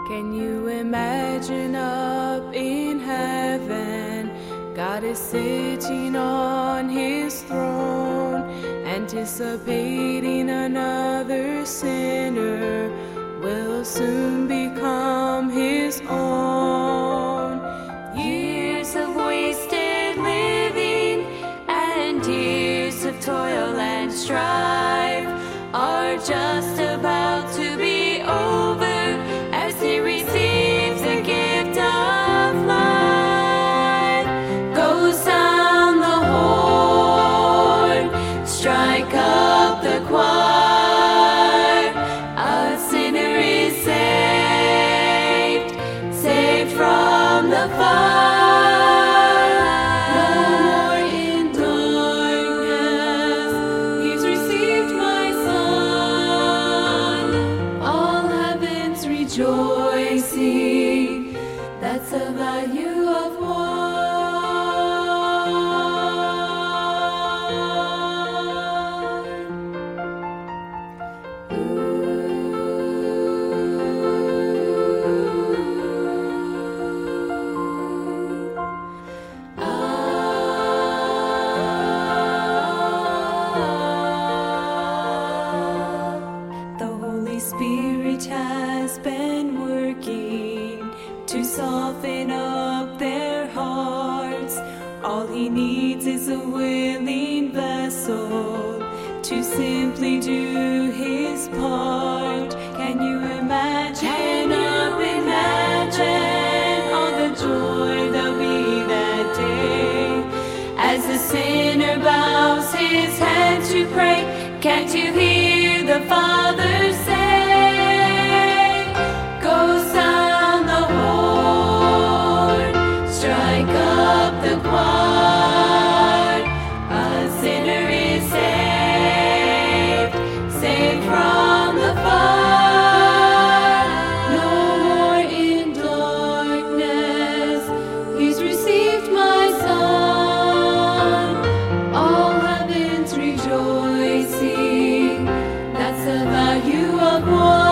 Can you imagine up in heaven, God is sitting on his throne, anticipating another sinner will soon become his own. Years of wasted living and years of toil and strife are just about to be over as he receives the gift of life. Go sound the horn, strike up the choir. A sinner is saved, saved from the fire. No more in darkness, he's received my son. All heaven's rejoicing, that's the value of one. The Holy Spirit has been working to soften up their hearts. All he needs is a willing vessel to simply do his part. Can you imagine? Can you imagine all the joy there'll be that day as the sinner bows his head to pray? Can't you hear the Father say, go sound the horn, strike up the choir. A sinner is saved, saved from the fire. No more in darkness, he's received my son. All heaven's rejoicing, that's the value of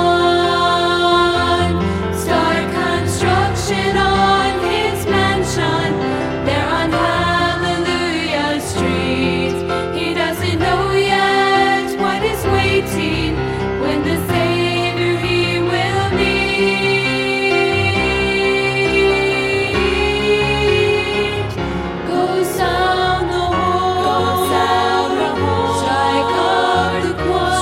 one. Start construction on his mansion there on Hallelujah Street. He doesn't know yet what is waiting when the Savior he will meet. Go sound the horn, strike up the choir.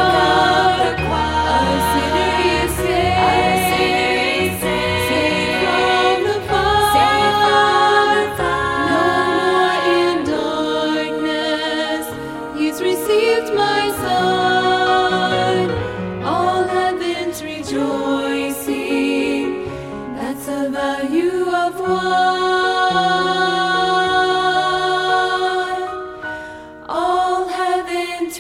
A sinner is saved, saved from the fire. No more in darkness, he's received my son. All heaven's rejoicing, that's the value of one. All heaven's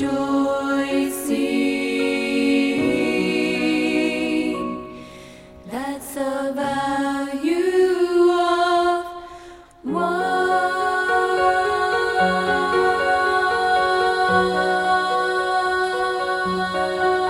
rejoicing, that's the value of one.